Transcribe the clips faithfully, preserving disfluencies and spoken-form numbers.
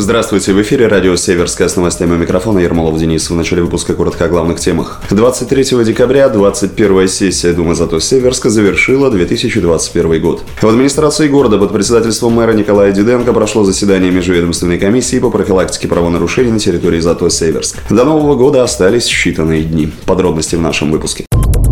Здравствуйте, в эфире радио «Северская» с новостями у микрофона Ермолов Денис. В начале выпуска коротко о главных темах. двадцать третьего декабря двадцать первая сессия Думы Зато-Северска завершила две тысячи двадцать первый год. В администрации города под председательством мэра Николая Диденко прошло заседание межведомственной комиссии по профилактике правонарушений на территории Зато-Северск. До Нового года остались считанные дни. Подробности в нашем выпуске.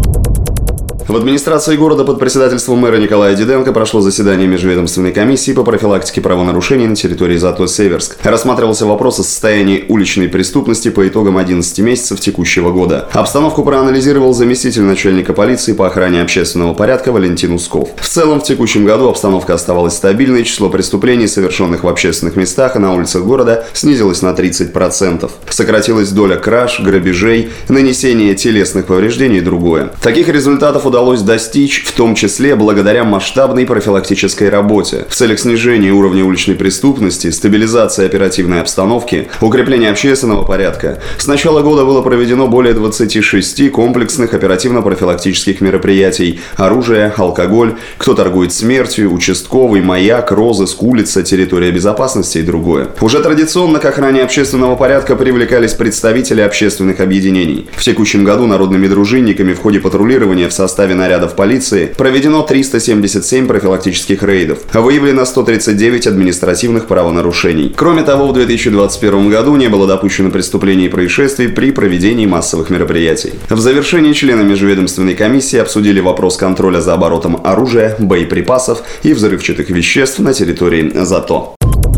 В администрации города под председательством мэра Николая Диденко прошло заседание межведомственной комиссии по профилактике правонарушений на территории Зато-Северск. Рассматривался вопрос о состоянии уличной преступности по итогам одиннадцати месяцев текущего года. Обстановку проанализировал заместитель начальника полиции по охране общественного порядка Валентин Усков. В целом, в текущем году обстановка оставалась стабильной, число преступлений, совершенных в общественных местах и на улицах города, снизилось на тридцать процентов. Сократилась доля краж, грабежей, нанесения телесных повреждений и другое. Таких результатов удалось удалось достичь, в том числе благодаря масштабной профилактической работе. В целях снижения уровня уличной преступности, стабилизации оперативной обстановки, укрепления общественного порядка, с начала года было проведено более двадцати шести комплексных оперативно-профилактических мероприятий: оружие, алкоголь, кто торгует смертью, участковый, маяк, розыск, улица, территория безопасности и другое. Уже традиционно к охране общественного порядка привлекались представители общественных объединений. В текущем году народными дружинниками в ходе патрулирования в составе нарядов полиции проведено триста семьдесят семь профилактических рейдов, выявлено сто тридцать девять административных правонарушений. Кроме того, в две тысячи двадцать первом году не было допущено преступлений и происшествий при проведении массовых мероприятий. В завершении члены межведомственной комиссии обсудили вопрос контроля за оборотом оружия, боеприпасов и взрывчатых веществ на территории Зато.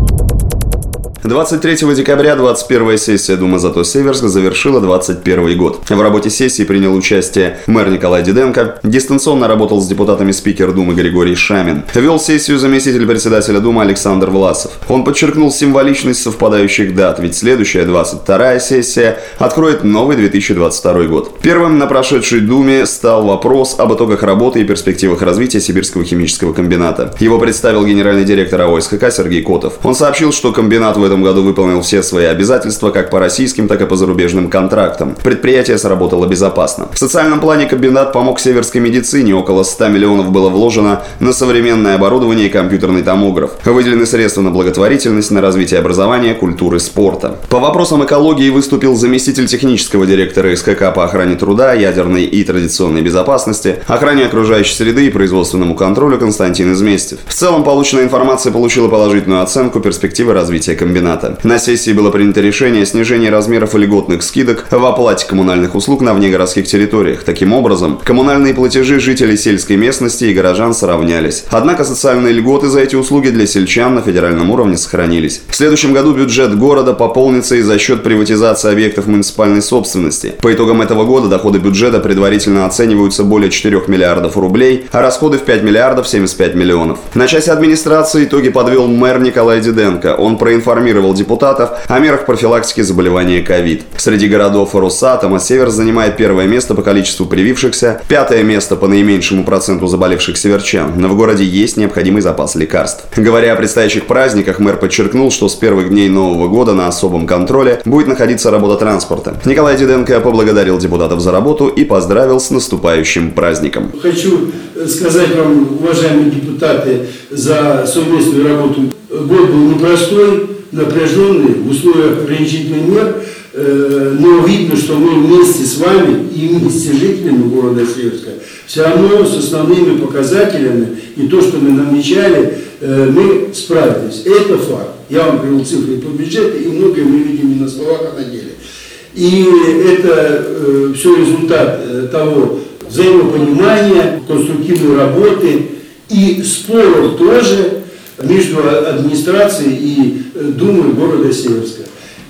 двадцать третьего декабря двадцать первая сессия Думы Зато-Северска завершила двадцать первый год. В работе сессии принял участие мэр Николай Диденко, дистанционно работал с депутатами спикер Думы Григорий Шамин. Вел сессию заместитель председателя Думы Александр Власов. Он подчеркнул символичность совпадающих дат, ведь следующая двадцать вторая сессия откроет новый две тысячи двадцать второй год. Первым на прошедшей Думе стал вопрос об итогах работы и перспективах развития Сибирского химического комбината. Его представил генеральный директор АО СХК Сергей Котов. Он сообщил, что комбинат в этом году выполнил все свои обязательства как по российским, так и по зарубежным контрактам. Предприятие сработало безопасно. В социальном плане комбинат помог северской медицине. Около ста миллионов было вложено на современное оборудование и компьютерный томограф. Выделены средства на благотворительность, на развитие образования, культуры, спорта. По вопросам экологии выступил заместитель технического директора СХК по охране труда, ядерной и традиционной безопасности, охране окружающей среды и производственному контролю Константин Изместьев. В целом, полученная информация получила положительную оценку перспективы развития комбината. На сессии было принято решение о снижении размеров льготных скидок в оплате коммунальных услуг на внегородских территориях. Таким образом, коммунальные платежи жителей сельской местности и горожан сравнялись. Однако социальные льготы за эти услуги для сельчан на федеральном уровне сохранились. В следующем году бюджет города пополнится и за счет приватизации объектов муниципальной собственности. По итогам этого года доходы бюджета предварительно оцениваются более четырёх миллиардов рублей, а расходы в пять миллиардов семьдесят пять миллионов. На части администрации итоги подвел мэр Николай Диденко. Он проинформировал депутатов о мерах профилактики заболевания ковид. Среди городов Росатома Северск занимает первое место по количеству привившихся, пятое место по наименьшему проценту заболевших северчан. Но в городе есть необходимый запас лекарств. Говоря о предстоящих праздниках, мэр подчеркнул, что с первых дней Нового года на особом контроле будет находиться работа транспорта. Николай Диденко поблагодарил депутатов за работу и поздравил с наступающим праздником. Хочу сказать вам, уважаемые депутаты, за совместную работу. Год был непростой, напряженный, в условиях ограничительных мер, э, но видно, что мы вместе с вами и вместе с жителями города Северска все равно с основными показателями и то, что мы намечали, э, мы справились. Это факт. Я вам привел цифры по бюджету, и многое мы видим не на словах, а на деле. И это э, все результат э, того взаимопонимания, конструктивной работы и споров тоже между администрацией и Думой города Северска.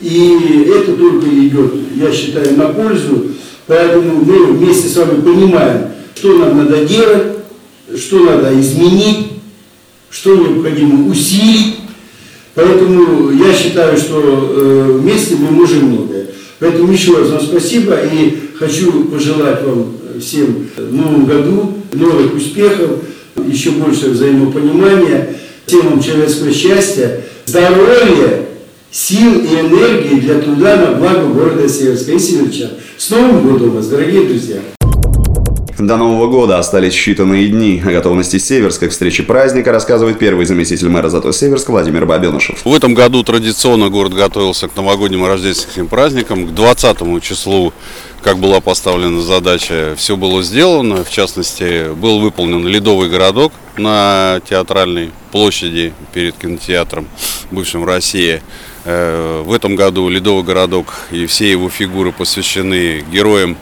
И это только идет, я считаю, на пользу. Поэтому мы вместе с вами понимаем, что нам надо делать, что надо изменить, что необходимо усилить. Поэтому я считаю, что вместе мы можем многое. Поэтому еще раз вам спасибо и хочу пожелать вам всем в новом году новых успехов, еще больше взаимопонимания, всем вам человеческого счастья, здоровья, сил и энергии для труда на благо города Северска и северчан. С Новым годом вас, дорогие друзья! До Нового года остались считанные дни. О готовности Северска к встрече праздника рассказывает первый заместитель мэра Зато-Северск Владимир Бабенышев. В этом году традиционно город готовился к новогодним и рождественским праздникам. К двадцатому числу, как была поставлена задача, все было сделано. В частности, был выполнен ледовый городок на Театральной площади перед кинотеатром, бывшим «Россия». В этом году ледовый городок и все его фигуры посвящены героям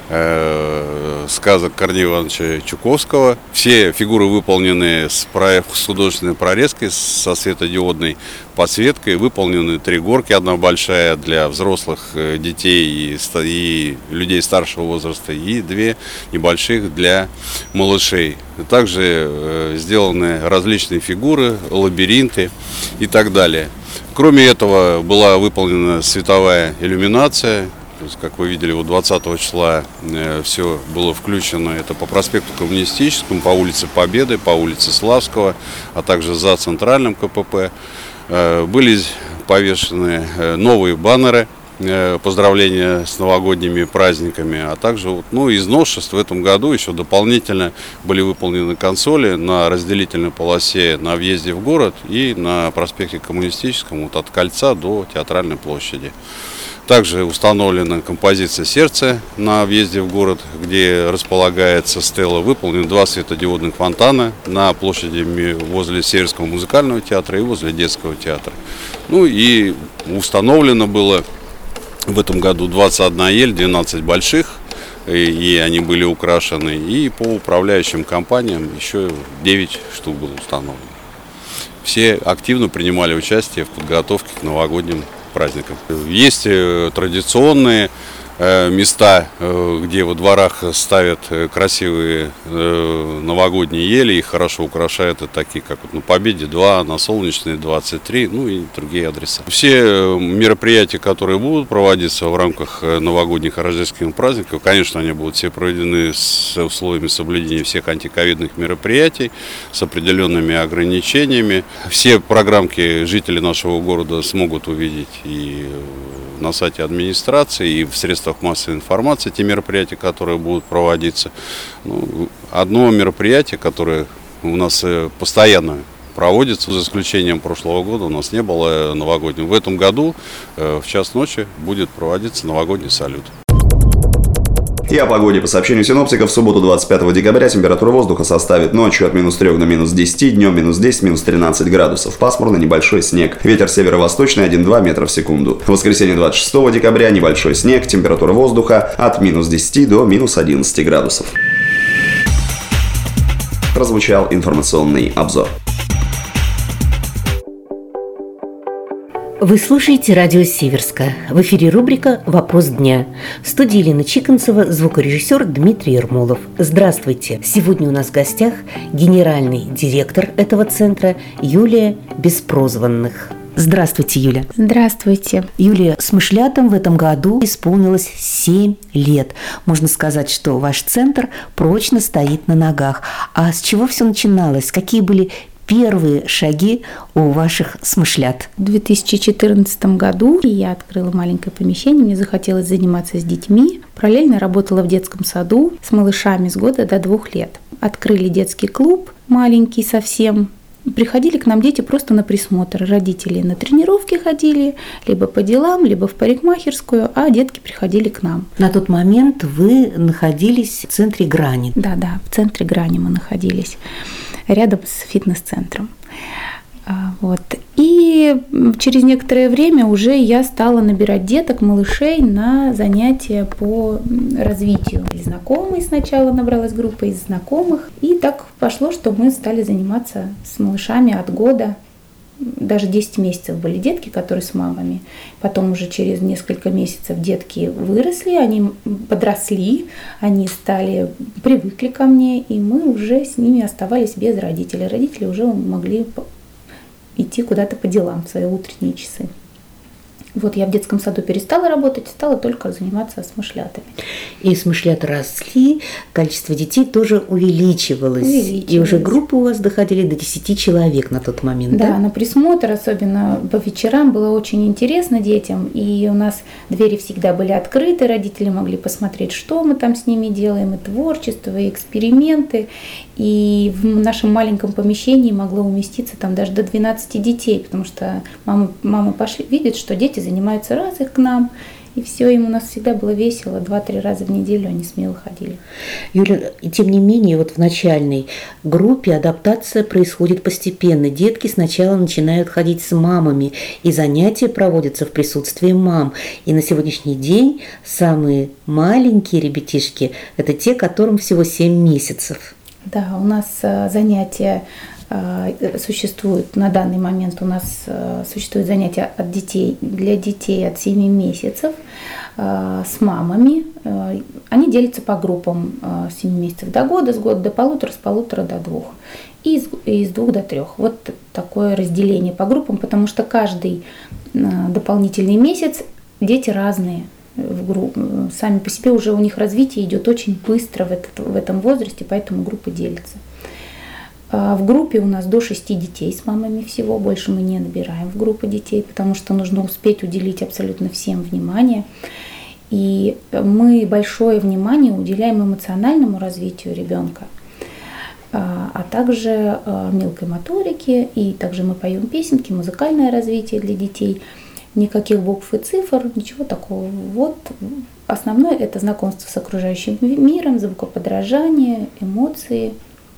сказок Корнея Ивановича Чуковского. Все фигуры выполнены с, с художественной прорезкой, со светодиодной подсветкой. Выполнены три горки. Одна большая для взрослых, детей и, и людей старшего возраста, и две небольших для малышей. Также э, сделаны различные фигуры, лабиринты и так далее. Кроме этого, была выполнена световая иллюминация. То есть, как вы видели, вот двадцатого числа э, все было включено. Это по проспекту Коммунистическому, по улице Победы, по улице Славского, а также за центральным ка пэ пэ. Э, были повешены э, новые баннеры э, поздравления с новогодними праздниками, а также вот, ну, из новшеств в этом году еще дополнительно были выполнены консоли на разделительной полосе на въезде в город и на проспекте Коммунистическом, вот от Кольца до Театральной площади. Также установлена композиция сердца на въезде в город, где располагается стела. Выполнены два светодиодных фонтана на площади возле Северского музыкального театра и возле детского театра. Ну и установлено было в этом году двадцать одна ель, двенадцать больших, и они были украшены. И по управляющим компаниям еще девять штук было установлено. Все активно принимали участие в подготовке к новогодним праздникам. Есть традиционные места, где во дворах ставят красивые новогодние ели и хорошо украшают. Это такие, как вот на Победе два, на Солнечной двадцать три, ну и другие адреса. Все мероприятия, которые будут проводиться в рамках новогодних и рождественских праздников, конечно, они будут все проведены с условиями соблюдения всех антиковидных мероприятий, с определенными ограничениями. Все программки жители нашего города смогут увидеть и на сайте администрации, и в средствах массовой информации те мероприятия, которые будут проводиться. Ну, одно мероприятие, которое у нас постоянно проводится, за исключением прошлого года, у нас не было новогоднего. В этом году в час ночи будет проводиться новогодний салют. И о погоде. По сообщению синоптиков, в субботу двадцать пятого декабря температура воздуха составит ночью от минус трёх до минус десяти, днем минус десять, минус тринадцать градусов. Пасмурно, небольшой снег. Ветер северо-восточный один-два метра в секунду. В воскресенье двадцать шестого декабря небольшой снег, температура воздуха от минус десяти до минус одиннадцати градусов. Прозвучал информационный обзор. Вы слушаете радио Северска. В эфире рубрика «Вопрос дня». В студии Елена Чиконцева, звукорежиссер Дмитрий Ермолов. Здравствуйте. Сегодня у нас в гостях генеральный директор этого центра Юлия Беспрозванных. Здравствуйте, Юля. Здравствуйте. Юлия, смышлятам в этом году исполнилось семь лет. Можно сказать, что ваш центр прочно стоит на ногах. А с чего все начиналось? Какие были первые шаги у ваших смышлят? В две тысячи четырнадцатом году я открыла маленькое помещение, мне захотелось заниматься с детьми. Параллельно работала в детском саду с малышами с года до двух лет. Открыли детский клуб, маленький совсем. Приходили к нам дети просто на присмотр. Родители на тренировки ходили, либо по делам, либо в парикмахерскую, а детки приходили к нам. На тот момент вы находились в центре Грани. Да-да, в центре Грани мы находились, рядом с фитнес-центром. Вот. И через некоторое время уже я стала набирать деток, малышей на занятия по развитию. Из знакомых сначала набралась группа из знакомых. И так пошло, что мы стали заниматься с малышами от года. Даже десять месяцев были детки, которые с мамами. Потом уже через несколько месяцев детки выросли, они подросли, они стали, привыкли ко мне, и мы уже с ними оставались без родителей. Родители уже могли идти куда-то по делам в свои утренние часы. Вот я в детском саду перестала работать, стала только заниматься с мышлятами. И смышлята росли, количество детей тоже увеличивалось. увеличивалось. И уже группы у вас доходили до десяти человек на тот момент, да? Да, на присмотр, особенно по вечерам, было очень интересно детям. И у нас двери всегда были открыты, родители могли посмотреть, что мы там с ними делаем, и творчество, и эксперименты. И в нашем маленьком помещении могло уместиться там даже до двенадцати детей, потому что мамы, мамы пошли, видят, что дети занимаются раз их к нам, и все, им у нас всегда было весело, два-три раза в неделю они смело ходили. Юля, и тем не менее, вот в начальной группе адаптация происходит постепенно. Детки сначала начинают ходить с мамами, и занятия проводятся в присутствии мам. И на сегодняшний день самые маленькие ребятишки – это те, которым всего семь месяцев. Да, у нас занятия существуют, на данный момент у нас существуют занятия от детей, для детей от семи месяцев с мамами. Они делятся по группам с семи месяцев до года, с года до полутора, с полутора до двух и с двух до трех. Вот такое разделение по группам, потому что каждый дополнительный месяц дети разные. В групп, сами по себе уже у них развитие идет очень быстро в, этот, в этом возрасте, поэтому группы делятся. В группе у нас до шести детей с мамами всего, больше мы не набираем в группу детей, потому что нужно успеть уделить абсолютно всем внимание. И мы большое внимание уделяем эмоциональному развитию ребенка, а также мелкой моторике, и также мы поем песенки, музыкальное развитие для детей. Никаких букв и цифр, ничего такого. Вот основное – это знакомство с окружающим миром, звукоподражание, эмоции.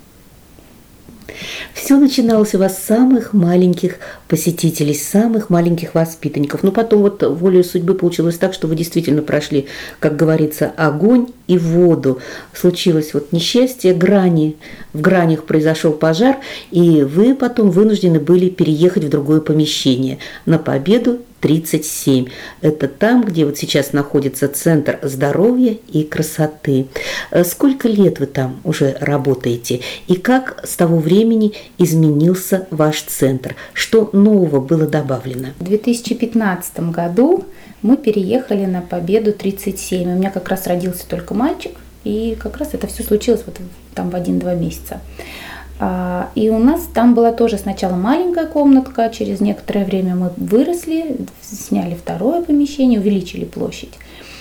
Все начиналось у вас с самых маленьких посетителей, с самых маленьких воспитанников. Но потом вот волею судьбы получилось так, что вы действительно прошли, как говорится, огонь и воду. Случилось вот несчастье, грани, в гранях произошел пожар, и вы потом вынуждены были переехать в другое помещение на Победу тридцать семь. Это там, где вот сейчас находится Центр здоровья и красоты. Сколько лет вы там уже работаете? И как с того времени изменился ваш центр? Что нового было добавлено? В две тысячи пятнадцатом году мы переехали на Победу тридцать семь. У меня как раз родился только мальчик, и как раз это все случилось вот там в один-два месяца. И у нас там была тоже сначала маленькая комнатка, через некоторое время мы выросли, сняли второе помещение, увеличили площадь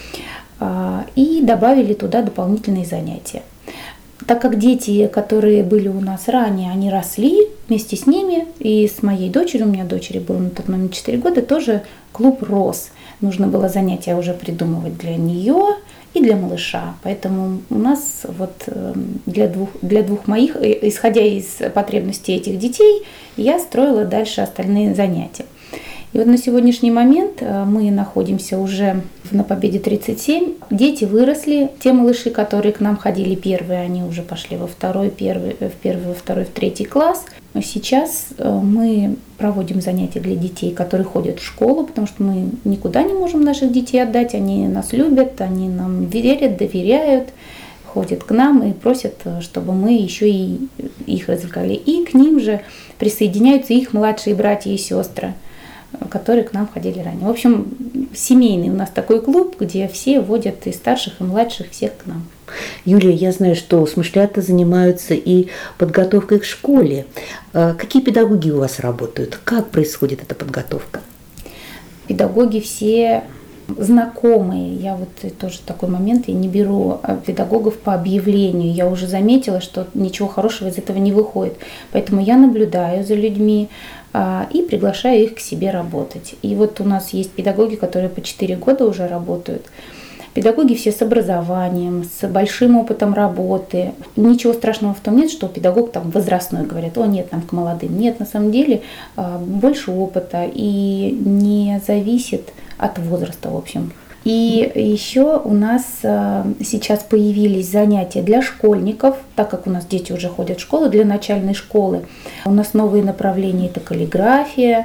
и добавили туда дополнительные занятия. Так как дети, которые были у нас ранее, они росли вместе с ними, и с моей дочерью, у меня дочери было на тот момент четыре года, тоже клуб рос. Нужно было занятия уже придумывать для нее и для малыша. Поэтому у нас вот для двух, для двух моих, исходя из потребностей этих детей, я строила дальше остальные занятия. И вот на сегодняшний момент мы находимся уже на Победе тридцать семь. Дети выросли. Те малыши, которые к нам ходили первые, они уже пошли во второй, первый, в первый, во второй, в третий класс. Сейчас мы проводим занятия для детей, которые ходят в школу, потому что мы никуда не можем наших детей отдать. Они нас любят, они нам верят, доверяют, ходят к нам и просят, чтобы мы еще и их развлекали. И к ним же присоединяются их младшие братья и сестры, которые к нам ходили ранее. В общем, семейный у нас такой клуб, где все водят и старших, и младших, всех к нам. Юлия, я знаю, что смышлята занимаются и подготовкой к школе. Какие педагоги у вас работают? Как происходит эта подготовка? Педагоги все знакомые. Я вот тоже такой момент, я не беру педагогов по объявлению. Я уже заметила, что ничего хорошего из этого не выходит. Поэтому я наблюдаю за людьми и приглашаю их к себе работать. И вот у нас есть педагоги, которые по четыре года уже работают. Педагоги все с образованием, с большим опытом работы. Ничего страшного в том нет, что педагог там возрастной, говорят, о нет, нам к молодым. Нет, на самом деле больше опыта и не зависит от возраста, в общем. И еще у нас сейчас появились занятия для школьников, так как у нас дети уже ходят в школу, для начальной школы. У нас новые направления – это каллиграфия,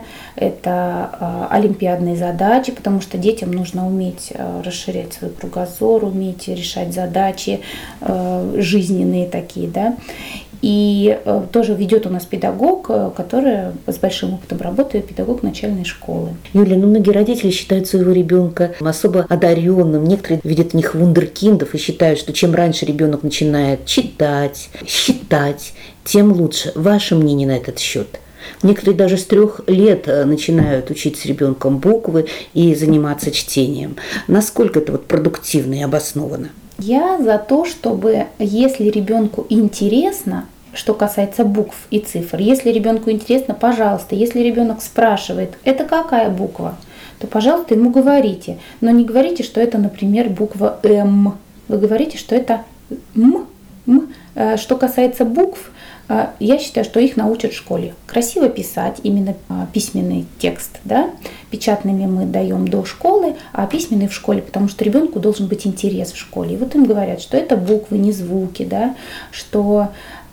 это олимпиадные задачи, потому что детям нужно уметь расширять свой кругозор, уметь решать задачи жизненные такие, да. И тоже ведет у нас педагог, который с большим опытом работает, педагог начальной школы. Юля, ну многие родители считают своего ребенка особо одаренным. Некоторые видят в них вундеркиндов и считают, что чем раньше ребенок начинает читать, считать, тем лучше. Ваше мнение на этот счет? Некоторые даже с трех лет начинают учить с ребенком буквы и заниматься чтением. Насколько это вот продуктивно и обоснованно? Я за то, чтобы, если ребенку интересно, что касается букв и цифр, если ребенку интересно, пожалуйста, если ребенок спрашивает, это какая буква, то, пожалуйста, ему говорите. Но не говорите, что это, например, буква М. Вы говорите, что это М. М. Что касается букв, я считаю, что их научат в школе. Красиво писать, именно письменный текст, да? Печатными мы даем до школы, а письменный в школе, потому что ребенку должен быть интерес в школе. И вот им говорят, что это буквы, не звуки, да? Что,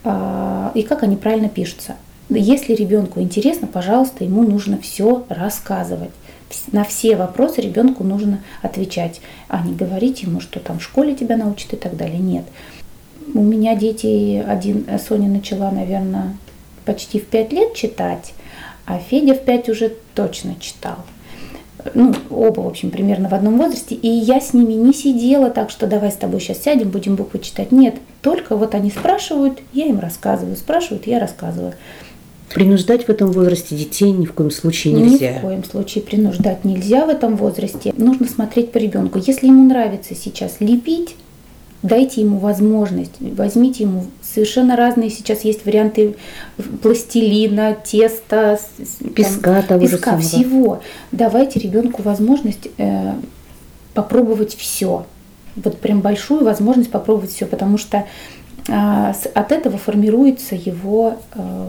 и как они правильно пишутся. Если ребенку интересно, пожалуйста, ему нужно все рассказывать. На все вопросы ребенку нужно отвечать, а не говорить ему, что там в школе тебя научат и так далее. Нет. У меня дети, один, Соня начала, наверное, почти в пять лет читать, а Федя в пять уже точно читал. Ну, оба, в общем, примерно в одном возрасте. И я с ними не сидела так, что давай с тобой сейчас сядем, будем буквы читать. Нет, только вот они спрашивают, я им рассказываю, спрашивают, я рассказываю. Принуждать в этом возрасте детей ни в коем случае нельзя. Ни в коем случае принуждать нельзя в этом возрасте. Нужно смотреть по ребенку. Если ему нравится сейчас лепить, дайте ему возможность, возьмите ему совершенно разные сейчас есть варианты пластилина, теста, песка, там, того песка же всего. Давайте ребенку возможность э, попробовать все. Вот прям большую возможность попробовать все, потому что э, от этого формируется его... Э,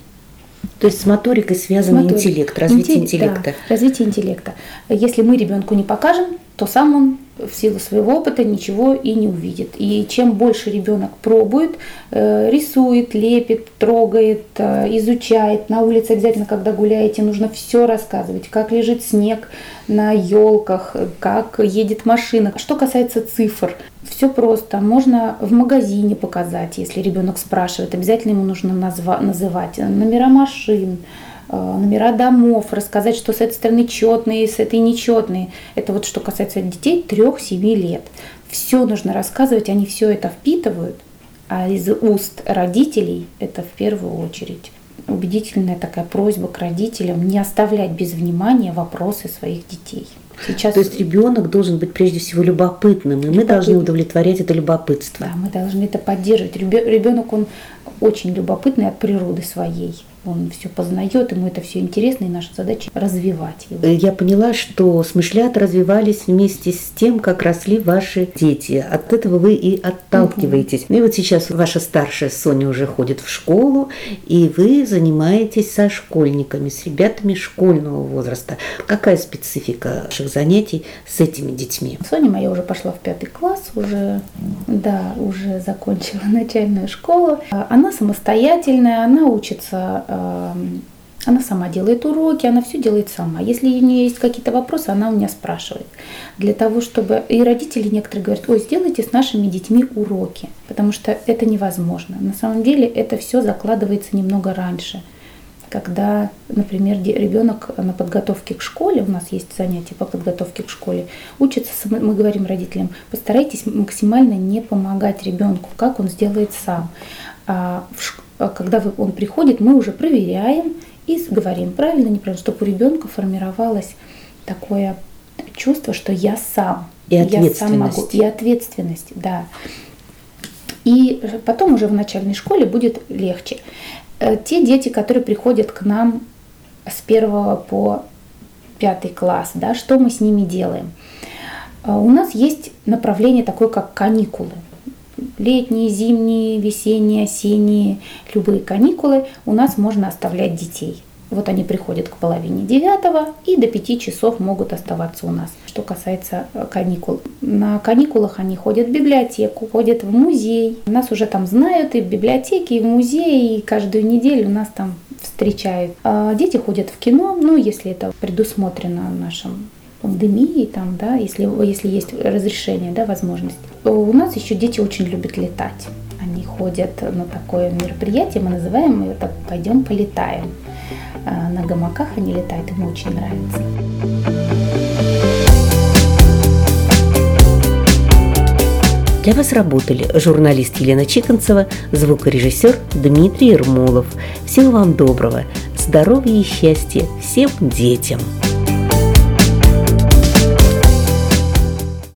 То есть с моторикой связан Мотор... интеллект, развитие Интеллект, интеллекта. Да, развитие интеллекта. Если мы ребенку не покажем, то сам он в силу своего опыта ничего и не увидит. И чем больше ребенок пробует, рисует, лепит, трогает, изучает, на улице обязательно, когда гуляете, нужно все рассказывать, как лежит снег на елках, как едет машина. Что касается цифр, все просто. Можно в магазине показать, если ребенок спрашивает, обязательно ему нужно назва- называть номера машин, номера домов, рассказать, что с этой стороны четные, с этой нечетные. Это вот что касается детей трех-семи лет. Все нужно рассказывать, они все это впитывают, а из уст родителей это в первую очередь. Убедительная такая просьба к родителям не оставлять без внимания вопросы своих детей. Сейчас... То есть ребенок должен быть прежде всего любопытным, и мы должны удовлетворять это любопытство. Да, мы должны это поддерживать. Ребенок, он очень любопытный от природы своей. Он все познает, ему это все интересно, и наша задача развивать его. Я поняла, что смышлята развивались вместе с тем, как росли ваши дети. От этого вы и отталкиваетесь. Угу. И вот сейчас ваша старшая Соня уже ходит в школу, и вы занимаетесь со школьниками, с ребятами школьного возраста. Какая специфика ваших занятий с этими детьми? Соня моя уже пошла в пятый класс, уже, да, уже закончила начальную школу. Она самостоятельная, она учится. Она сама делает уроки, она все делает сама. Если у нее есть какие-то вопросы, она у меня спрашивает. Для того, чтобы... И родители некоторые говорят, ой, сделайте с нашими детьми уроки, потому что это невозможно. На самом деле это все закладывается немного раньше. Когда, например, ребенок на подготовке к школе, у нас есть занятия по подготовке к школе, учится, мы говорим родителям, постарайтесь максимально не помогать ребенку, как он сделает сам. А когда он приходит, мы уже проверяем и говорим, правильно, неправильно, чтобы у ребенка формировалось такое чувство, что я сам. И ответственность. Я сам могу. И ответственность, да. И потом уже в начальной школе будет легче. Те дети, которые приходят к нам с первого по пятый класс, да, что мы с ними делаем? У нас есть направление такое, как каникулы. Летние, зимние, весенние, осенние, любые каникулы у нас можно оставлять детей. Вот они приходят к половине девятого и до пяти часов могут оставаться у нас. Что касается каникул. На каникулах они ходят в библиотеку, ходят в музей. Нас уже там знают и в библиотеке, и в музее, и каждую неделю нас там встречают. А дети ходят в кино, ну, если это предусмотрено нашим пандемией, там, да, если, если есть разрешение, да, возможность. У нас еще дети очень любят летать. Они ходят на такое мероприятие, мы называем это «Пойдем полетаем». На гамаках они летают, им очень нравится. Для вас работали журналист Елена Чиконцева, звукорежиссер Дмитрий Ермолов. Всего вам доброго, здоровья и счастья всем детям!